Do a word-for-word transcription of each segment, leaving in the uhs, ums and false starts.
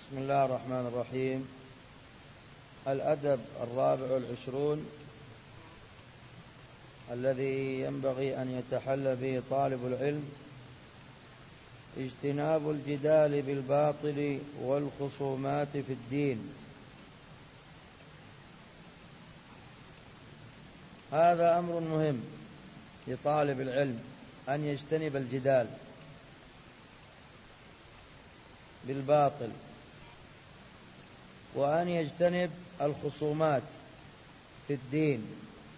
بسم الله الرحمن الرحيم. الأدب الرابع والعشرون الذي ينبغي أن يتحلى به طالب العلم اجتناب الجدال بالباطل والخصومات في الدين. هذا أمر مهم لطالب العلم أن يجتنب الجدال بالباطل وأن يجتنب الخصومات في الدين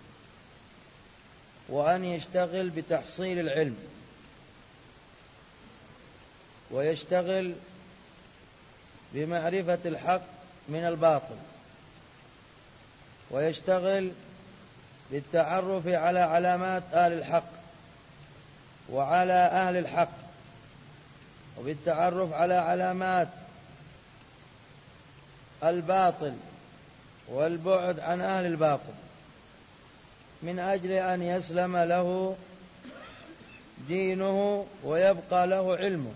وأن يشتغل بتحصيل العلم ويشتغل بمعرفة الحق من الباطل ويشتغل بالتعرف على علامات أهل الحق وعلى أهل الحق وبالتعرف على علامات الباطل والبعد عن أهل الباطل من أجل أن يسلم له دينه ويبقى له علمه.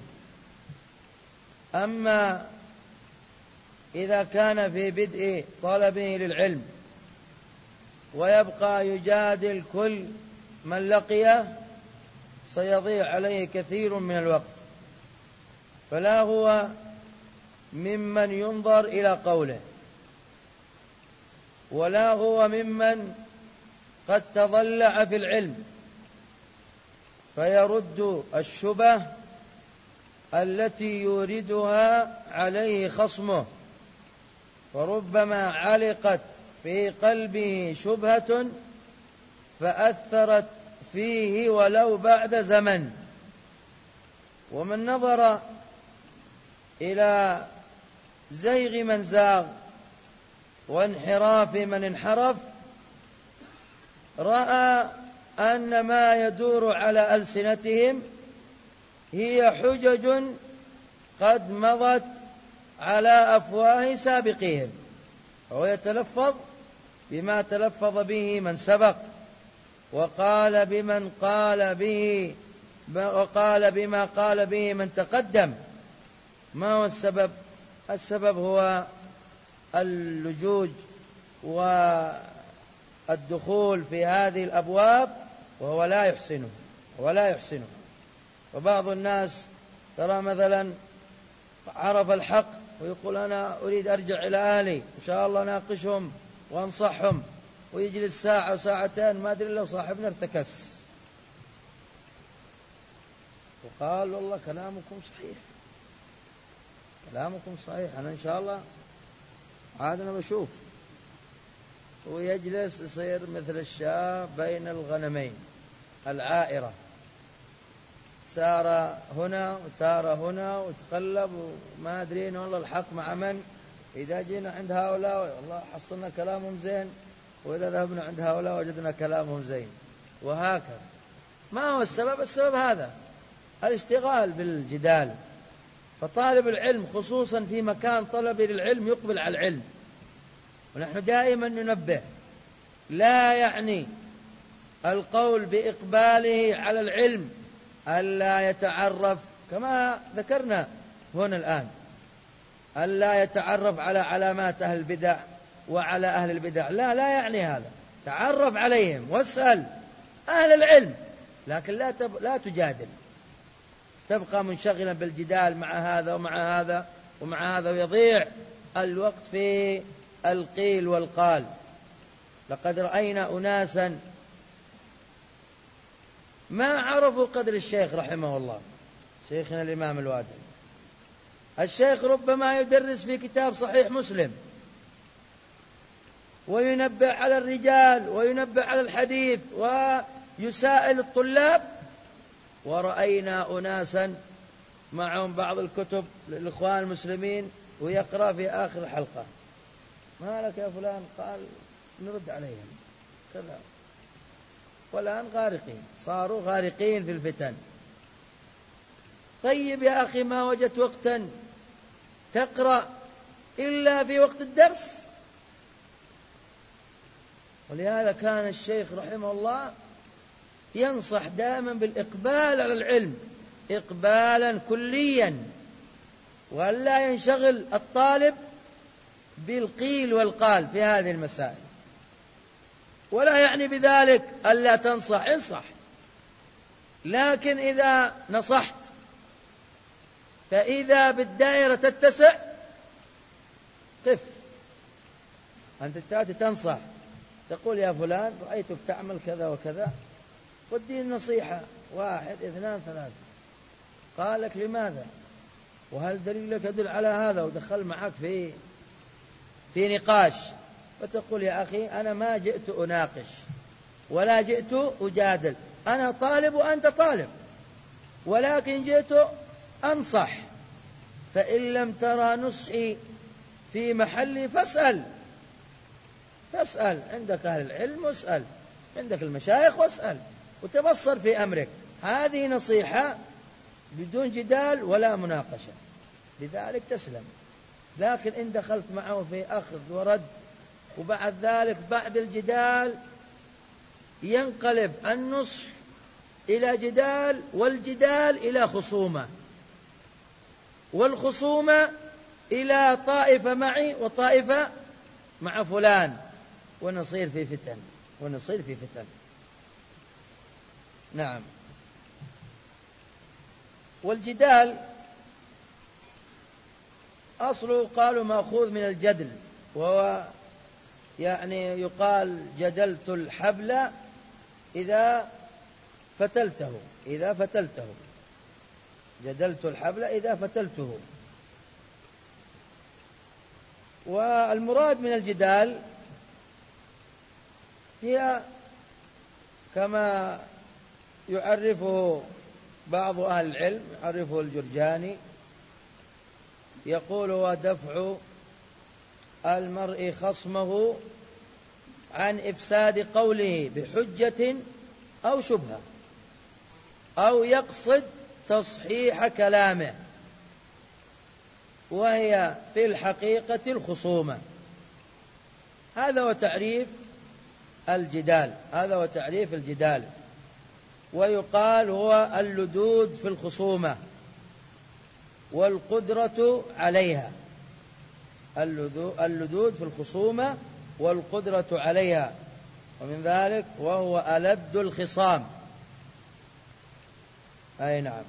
أما إذا كان في بدء طلبه للعلم ويبقى يجادل كل من لقيه سيضيع عليه كثير من الوقت، فلا هو ممن ينظر إلى قوله ولا هو ممن قد تضلع في العلم فيرد الشبه التي يوردها عليه خصمه، فربما علقت في قلبه شبهة فأثرت فيه ولو بعد زمن. ومن نظر إلى زيغ من زاغ وانحراف من انحرف رأى أن ما يدور على ألسنتهم هي حجج قد مضت على أفواه سابقهم، وهو يتلفظ بما تلفظ به من سبق وقال بمن قال به وقال بما قال به من تقدم. ما هو السبب؟ السبب هو اللجوج والدخول في هذه الأبواب وهو لا يحسنه ولا يحسنه. وبعض الناس ترى مثلا عرف الحق ويقول أنا أريد أرجع إلى أهلي إن شاء الله ناقشهم وانصحهم، ويجلس ساعة وساعتين ما أدري لو صاحبنا ارتكس وقال والله كلامكم صحيح كلامكم صحيح أنا إن شاء الله عاد أنا بشوف، ويجلس يصير مثل الشاة بين الغنمين العائرة، سار هنا وتار هنا وتقلب وما أدرين والله الحق مع من. إذا جينا عند هؤلاء والله حصلنا كلامهم زين، وإذا ذهبنا عند هؤلاء وجدنا كلامهم زين، وهكذا. ما هو السبب؟ السبب هذا الاشتغال بالجدال. فطالب العلم خصوصا في مكان طلبه للعلم يقبل على العلم، ونحن دائما ننبه لا يعني القول بإقباله على العلم ألا يتعرف كما ذكرنا هنا الآن، ألا يتعرف على علامات أهل البدع وعلى أهل البدع، لا لا يعني هذا. تعرف عليهم واسأل أهل العلم، لكن لا تب... لا تجادل، تبقى منشغلا بالجدال مع هذا ومع هذا ومع هذا ويضيع الوقت في القيل والقال. لقد رأينا أناسا ما عرفوا قدر الشيخ رحمه الله، شيخنا الإمام الوادعي. الشيخ ربما يدرس في كتاب صحيح مسلم وينبه على الرجال وينبه على الحديث ويسائل الطلاب، ورأينا أناسا معهم بعض الكتب للإخوان المسلمين ويقرأ في آخر الحلقة ما لك يا فلان؟ قال نرد عليهم كذا. والآن غارقين، صاروا غارقين في الفتن. طيب يا أخي ما وجدت وقتا تقرأ إلا في وقت الدرس؟ ولهذا كان الشيخ رحمه الله ينصح دائما بالإقبال على العلم إقبالا كليا وأن لا ينشغل الطالب بالقيل والقال في هذه المسائل. ولا يعني بذلك ألا تنصح، انصح، لكن إذا نصحت فإذا بالدائرة تتسع قف. أنت تأتي تنصح، تقول يا فلان رأيتك تعمل كذا وكذا، ودي النصيحة، واحد اثنان ثلاثة. قال لك لماذا؟ وهل دليلك يدل على هذا؟ ودخل معك في في نقاش، فتقول يا أخي أنا ما جئت أناقش ولا جئت أجادل، أنا طالب وأنت طالب، ولكن جئت أنصح، فإن لم ترى نصحي في محلي فاسأل فاسأل عندك أهل العلم واسأل، عندك المشايخ واسأل، وتبصر في أمرك. هذه نصيحة بدون جدال ولا مناقشة، لذلك تسلم. لكن إن دخلت معه في أخذ ورد، وبعد ذلك بعد الجدال ينقلب النصح إلى جدال، والجدال إلى خصومة، والخصومة إلى طائفة معي وطائفة مع فلان، ونصير في فتن ونصير في فتن. نعم. والجدال أصله قالوا مأخوذ من الجدل، وهو يعني يقال جدلت الحبل إذا فتلته إذا فتلته جدلت الحبل إذا فتلته. والمراد من الجدال هي كما يعرفه بعض أهل العلم، يعرفه الجرجاني، يقول ودفع المرء خصمه عن إفساد قوله بحجة أو شبهة، أو يقصد تصحيح كلامه، وهي في الحقيقة الخصومة. هذا هو تعريف الجدال هذا هو تعريف الجدال ويقال هو اللدود في الخصومة والقدرة عليها. اللدود في الخصومة والقدرة عليها، ومن ذلك وهو ألد الخصام. أي نعم.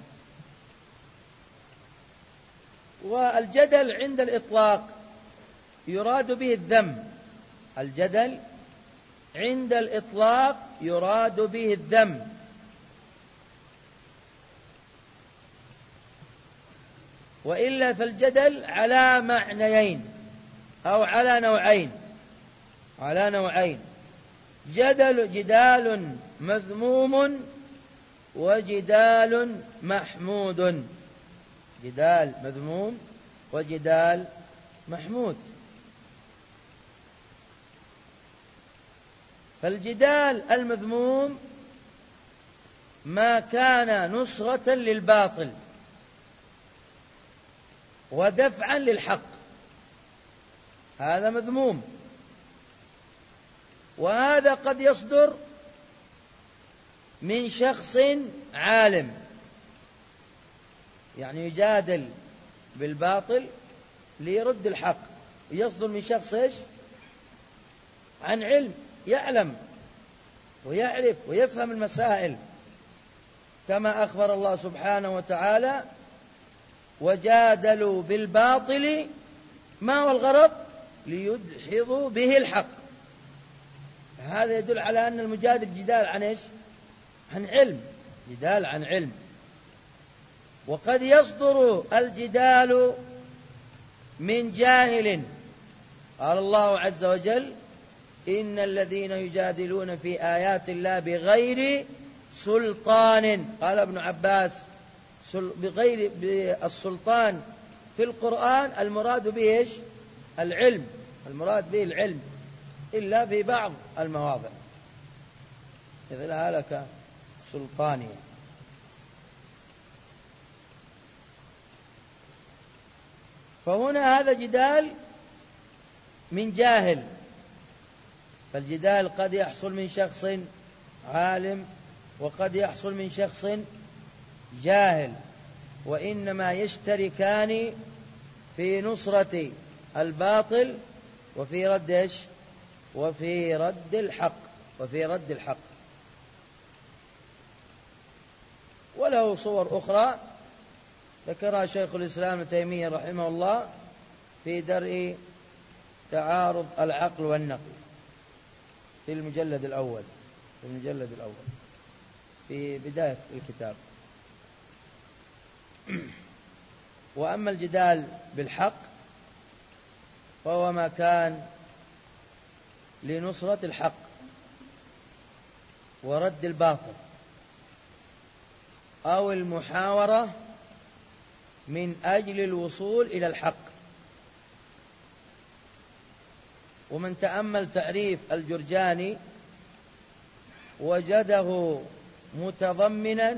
والجدل عند الإطلاق يراد به الذم. الجدل عند الإطلاق يراد به الذم، وإلا فالجدل على معنيين أو على نوعين على نوعين جدل جدال مذموم وجدال محمود. جدال مذموم وجدال محمود. فالجدال المذموم ما كان نصرة للباطل ودفعا للحق، هذا مذموم. وهذا قد يصدر من شخص عالم، يعني يجادل بالباطل ليرد الحق، يصدر من شخص إيش؟ عن علم، يعلم ويعرف ويفهم المسائل، كما أخبر الله سبحانه وتعالى وجادلوا بالباطل ما هو الغرض؟ ليدحضوا به الحق. هذا يدل على أن المجادل جدال عن إيش؟ عن علم، جدال عن علم. وقد يصدر الجدال من جاهل. قال الله عز وجل إن الذين يجادلون في آيات الله بغير سلطان، قال ابن عباس بغير السلطان في القرآن المراد به إيش؟ العلم، المراد به العلم، إلا في بعض المواضع إذا لا هلك سلطانية. فهنا هذا جدال من جاهل. فالجدال قد يحصل من شخص عالم وقد يحصل من شخص جاهل، وإنما يشتركان في نصرة الباطل وفي رد إيش؟ وفي رد الحق وفي رد الحق وله صور أخرى ذكرها شيخ الإسلام ابن تيمية رحمه الله في درء تعارض العقل والنقل في المجلد الأول في المجلد الأول في بداية الكتاب. وأما الجدال بالحق فهو ما كان لنصرة الحق ورد الباطل أو المحاورة من أجل الوصول إلى الحق. ومن تأمل تعريف الجرجاني وجده متضمنا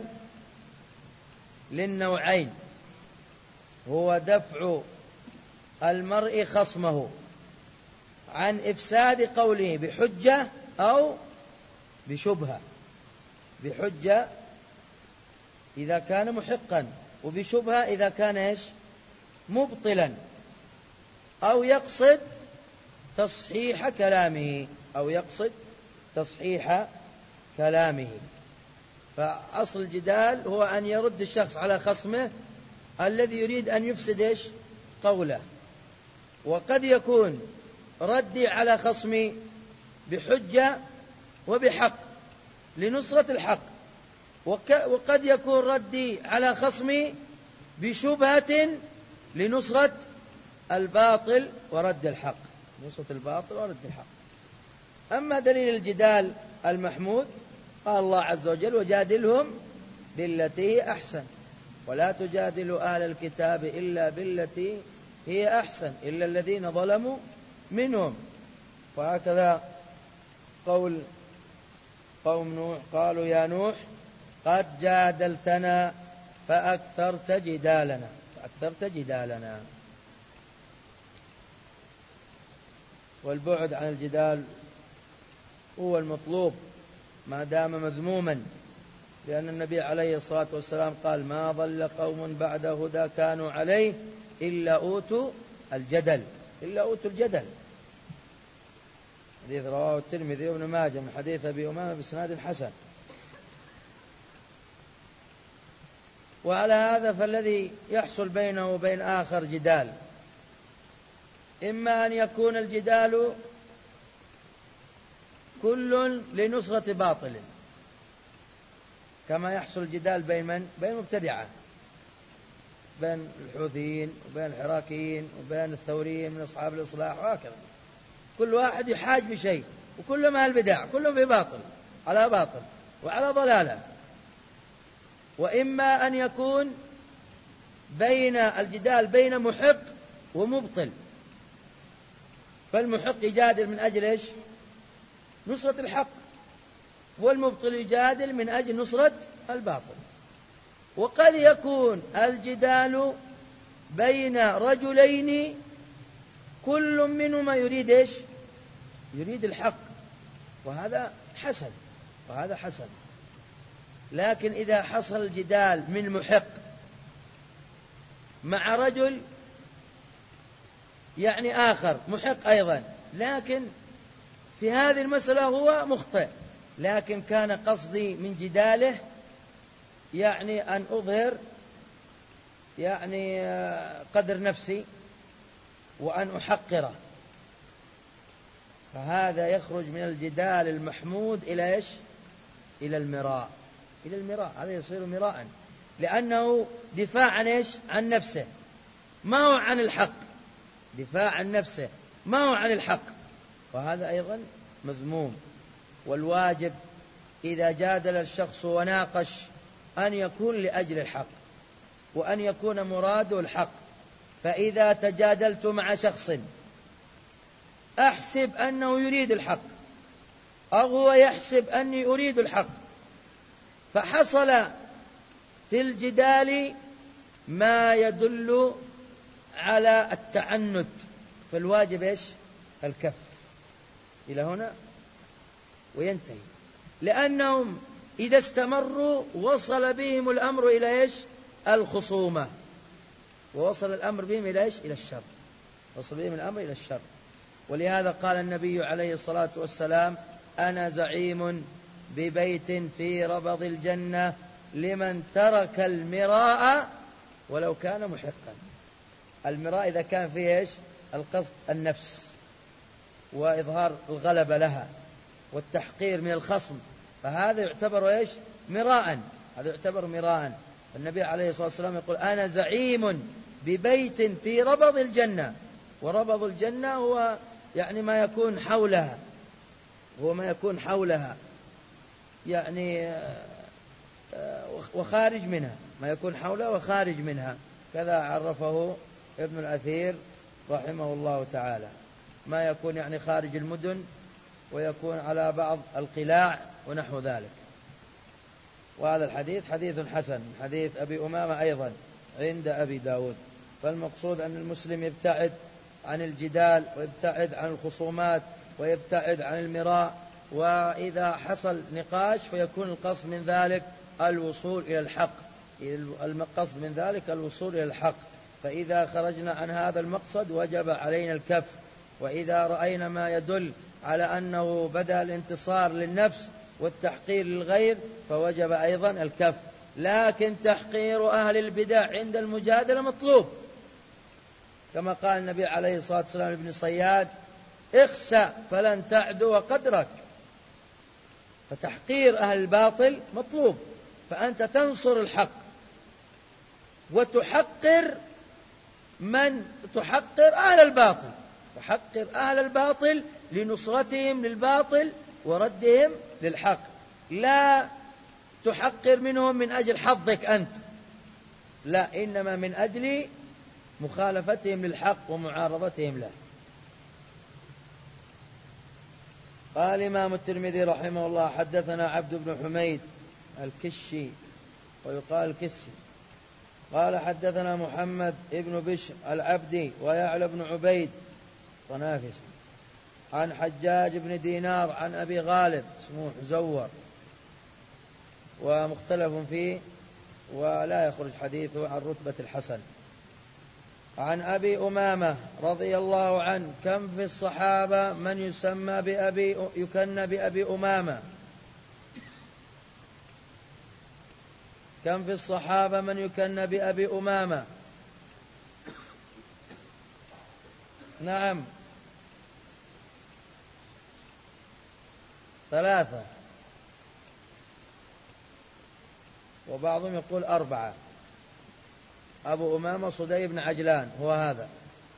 للنوعين، هو دفع المرء خصمه عن إفساد قوله بحجة أو بشبهة. بحجة إذا كان محقا، وبشبهة إذا كان إيش؟ مبطلا، أو يقصد تصحيح كلامه أو يقصد تصحيح كلامه. فأصل الجدال هو أن يرد الشخص على خصمه الذي يريد أن يفسد إيش؟ قوله. وقد يكون ردي على خصمي بحجة وبحق لنصرة الحق، وقد يكون ردي على خصمي بشبهة لنصرة الباطل ورد الحق. نصرة الباطل ورد الحق. أما دليل الجدال المحمود قال الله عز وجل وجادلهم بالتي هي أحسن ولا تجادلوا أهل الكتاب إلا بالتي هي أحسن إلا الذين ظلموا منهم. وهكذا قول قوم نوح قالوا يا نوح قد جادلتنا فأكثرت جدالنا فأكثرت جدالنا. والبعد عن الجدال هو المطلوب ما دام مذموما، لأن النبي عليه الصلاة والسلام قال ما ضل قوم بعد هدى كانوا عليه إلا أوتوا الجدل إلا أوتوا الجدل. حديث رواه الترمذي وابن ماجه من حديث أبي أمامة بإسناد حسن. وعلى هذا فالذي يحصل بينه وبين آخر جدال إما أن يكون الجدال كل لنصرة باطل كما يحصل الجدال بين من؟ بين المبتدعة، بين الحوثيين وبين الحراكيين وبين الثوريين من أصحاب الإصلاح وهكذا. كل واحد يحاج بشيء وكلهم أهل بدع، كلهم في باطل على باطل وعلى ضلالة. وإما أن يكون بين الجدال بين محق ومبطل، فالمحق يجادل من أجل إيش؟ نصرة الحق، والمبطل يجادل من أجل نصرة الباطل. وقد يكون الجدال بين رجلين كل منهما يريد إيش؟ يريد الحق، وهذا حسن وهذا حسن. لكن إذا حصل الجدال من محق مع رجل يعني آخر محق أيضا، لكن في هذه المسألة هو مخطئ، لكن كان قصدي من جداله يعني أن أظهر يعني قدر نفسي وأن أحقره، فهذا يخرج من الجدال المحمود إلى إيش؟ إلى المراء إلى المراء هذا يصير مراء، لأنه دفاع عن إيش؟ عن نفسه، ما هو عن الحق، دفاع عن نفسه ما هو عن الحق، وهذا أيضا مذموم. والواجب إذا جادل الشخص وناقش أن يكون لأجل الحق وأن يكون مراده الحق. فإذا تجادلت مع شخص أحسب أنه يريد الحق أو هو يحسب أني أريد الحق، فحصل في الجدال ما يدل على التعنت، فالواجب إيش؟ الكف إلى هنا وينتهي، لأنهم إذا استمروا وصل بهم الأمر إلى إيش؟ الخصومة، ووصل الأمر بهم إلى إيش؟ إلى الشر، وصل بهم الأمر إلى الشر. ولهذا قال النبي عليه الصلاة والسلام: أنا زعيم ببيت في ربض الجنة لمن ترك المراء ولو كان محقا. المراء إذا كان فيه إيش؟ القصد النفس وإظهار الغلبة لها والتحقير من الخصم، فهذا يعتبر إيش؟ مراء، هذا يعتبر مراء. النبي عليه الصلاة والسلام يقول: أنا زعيم ببيت في ربض الجنة. وربض الجنة هو يعني ما يكون حولها، هو ما يكون حولها يعني وخارج منها، ما يكون حولها وخارج منها، كذا عرفه ابن الأثير رحمه الله تعالى. ما يكون يعني خارج المدن ويكون على بعض القلاع ونحو ذلك. وهذا الحديث حديث حسن، حديث أبي أمامة أيضا عند أبي داود. فالمقصود أن المسلم يبتعد عن الجدال ويبتعد عن الخصومات ويبتعد عن المراء، وإذا حصل نقاش فيكون القصد من ذلك الوصول إلى الحق، المقصد من ذلك الوصول إلى الحق. فإذا خرجنا عن هذا المقصد وجب علينا الكف، وإذا رأينا ما يدل على أنه بدأ الانتصار للنفس والتحقير للغير فوجب أيضا الكف. لكن تحقير أهل البدع عند المجادلة مطلوب، كما قال النبي عليه الصلاة والسلام لابن صياد: اخسأ فلن تعدو قدرك. فتحقير أهل الباطل مطلوب، فأنت تنصر الحق وتحقر من تحقر أهل الباطل، تحقر أهل الباطل لنصرتهم للباطل وردهم للحق، لا تحقر منهم من أجل حظك أنت، لا، إنما من أجل مخالفتهم للحق ومعارضتهم له. قال الإمام الترمذي رحمه الله: حدثنا عبد بن حميد الكشي ويقال الكسي قال: حدثنا محمد ابن بشر العبدي ويعلى بن عبيد طنافس عن حجاج بن دينار عن أبي غالب اسمه حزور ومختلف فيه ولا يخرج حديثه عن رتبة الحسن. عن أبي أمامة رضي الله عنه: كم في الصحابة من يسمى بأبي يكن بأبي أمامة، كم في الصحابة من يكن بأبي أمامة. نعم، ثلاثة، وبعضهم يقول أربعة. أبو أمامة صدي بن عجلان هو هذا،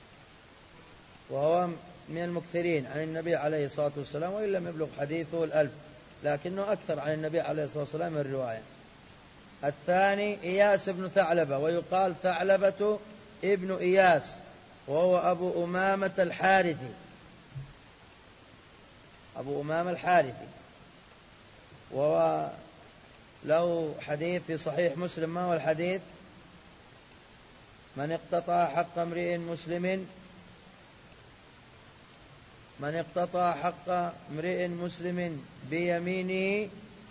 وهو من المكثرين عن النبي عليه الصلاة والسلام، وإن لم يبلغ حديثه الألف لكنه أكثر عن النبي عليه الصلاة والسلام من الرواية. الثاني إياس بن ثعلبة ويقال ثعلبة ابن إياس، وهو أبو أمامة الحارثي، أبو أمامة الحارثي، وهو له حديث في صحيح مسلم. ما هو الحديث؟ من اقتطع حق امرئ مسلم من اقتطع حق امرئ مسلم بيمينه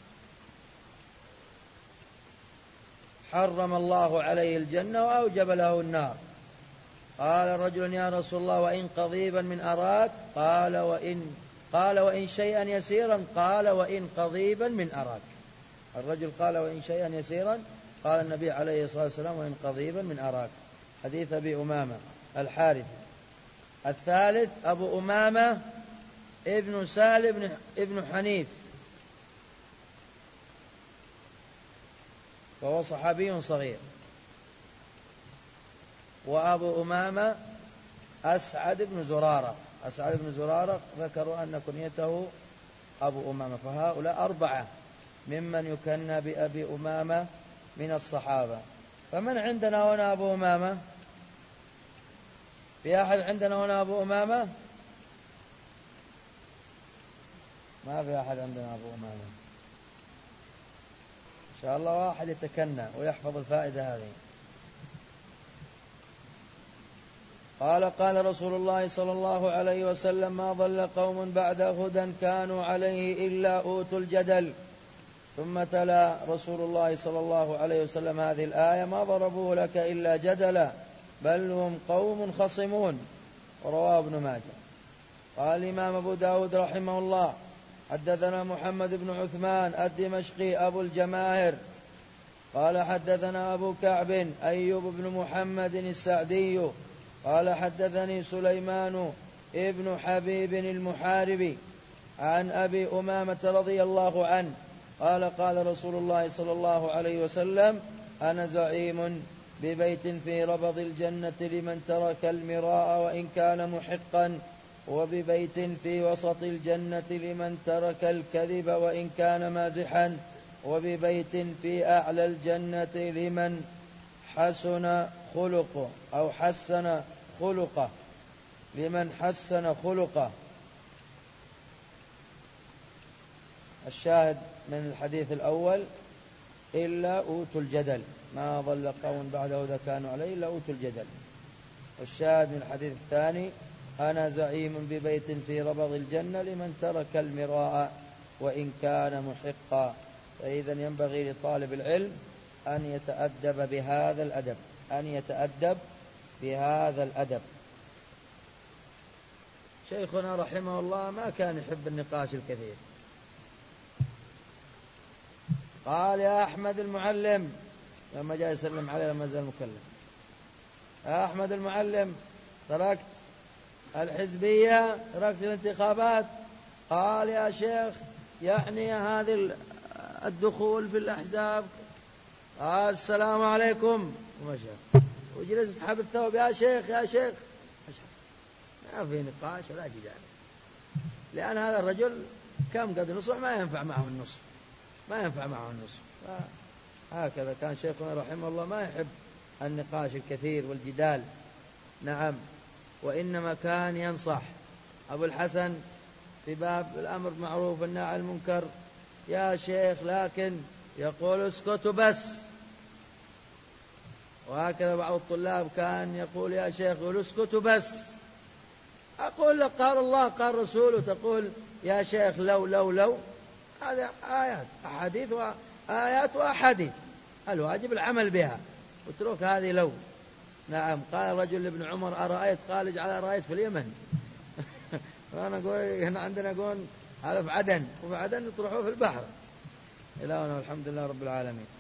حرم الله عليه الجنة وأوجب له النار. قال رجل: يا رسول الله، وإن قضيبا من أراك؟ قال وإن قال وإن شيئا يسيرا؟ قال وإن قضيبا من أراك. الرجل قال: وإن شيئا يسيرا؟ قال النبي عليه الصلاة والسلام: وإن قضيبا من أراك. حديث أبي أمامة الحارث. الثالث أبو أمامة ابن سالم ابن حنيف، وهو صحابي صغير. وأبو أمامة أسعد بن زرارة، أسعد بن زرارة ذكروا أن كنيته أبو أمامة. فهؤلاء أربعة ممن يكنى بأبي أمامة من الصحابة. فمن عندنا هنا أبو أمامة؟ في أحد عندنا هنا أبو أمامة؟ ما في أحد عندنا أبو أمامة. إن شاء الله واحد يتكنى ويحفظ الفائدة هذه. قال: قال رسول الله صلى الله عليه وسلم: ما ضل قوم بعد هدى كانوا عليه إلا أوتوا الجدل. ثم تلا رسول الله صلى الله عليه وسلم هذه الآية: ما ضربوه لك إلا جدلا بل هم قوم خصمون. رواه ابن ماجه. قال الإمام أبو داود رحمه الله حدثنا محمد بن عثمان الدمشقي أبو الجماهر قال حدثنا أبو كعب أيوب بن محمد السعدي قال حدثني سليمان ابن حبيب المحاربي عن أبي أمامة رضي الله عنه قال قال رسول الله صلى الله عليه وسلم أنا زعيم ببيت في ربض الجنة لمن ترك المراء وإن كان محقا، وببيت في وسط الجنة لمن ترك الكذب وإن كان مازحا، وببيت في أعلى الجنة لمن حسن خلقه أو حسن خلقه لمن حسن خلقه. الشاهد من الحديث الأول إلا أوتوا الجدل، ما ضل قوم بعده إذا كانوا عليه إلا أوتوا الجدل. والشاهد من الحديث الثاني أنا زعيم ببيت في ربض الجنة لمن ترك المراء وإن كان محقا. فإذا ينبغي لطالب العلم أن يتأدب بهذا الأدب أن يتأدب بهذا الأدب. شيخنا رحمه الله ما كان يحب النقاش الكثير. قال يا أحمد المعلم لما جاء يسلم عليه لما زال مكلم، يا أحمد المعلم تركت الحزبية تركت الانتخابات؟ قال يا شيخ يعني هذه الدخول في الأحزاب. قال السلام عليكم ومشى وجلس يسحب الثوب. يا شيخ يا شيخ ما في نقاش ولا جدال، لأن هذا الرجل كم قد نصح ما ينفع معه النصح ما ينفع معه النصح. هكذا كان شيخنا رحمه الله ما يحب النقاش الكثير والجدال. نعم، وإنما كان ينصح. أبو الحسن في باب الأمر بالمعروف والنهي عن المنكر يا شيخ لكن يقول اسكتوا بس. وهكذا بعض الطلاب كان يقول يا شيخ يقول اسكتوا بس. أقول لك قال الله قال رسوله تقول يا شيخ لو لو لو هذه آيات أحاديث وآيات وأحاديث الواجب العمل بها واترك هذه لو. نعم. قال رجل لابن عمر أرأيت؟ قال اجعل أرأيت في اليمن. وأنا أقول هنا عندنا أقول هذا في عدن وفي عدن يطرحوه في البحر. إلهنا والحمد لله رب العالمين.